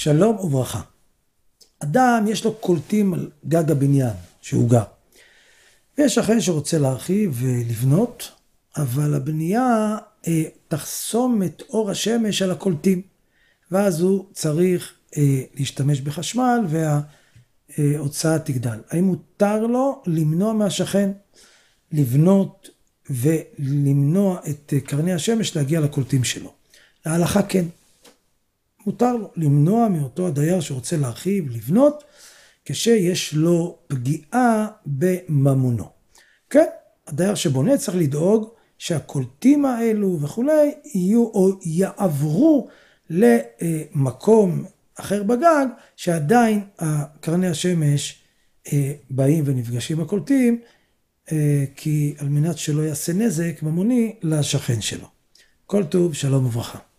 שלום וברכה. אדם יש לו קולטים על גג הבניין שהוא גר. ויש שכן שרוצה להרחיב ולבנות, אבל הבנייה תחסום את אור השמש על הקולטים. ואז הוא צריך להשתמש בחשמל וההוצאה תגדל. האם מותר לו למנוע מהשכן לבנות ולמנוע את קרני השמש להגיע לקולטים שלו? להלכה כן. מותר לו למנוע מאותו הדייר שרוצה להרחיב, לבנות, כשיש לו פגיעה בממונו. כן, הדייר שבונה צריך לדאוג שהקולטים האלו וכולי יהיו או יעברו למקום אחר בגג, שעדיין קרני השמש באים ונפגשים בקולטים, כי על מנת שלא יעשה נזק ממוני לשכן שלו. כל טוב, שלום וברכה.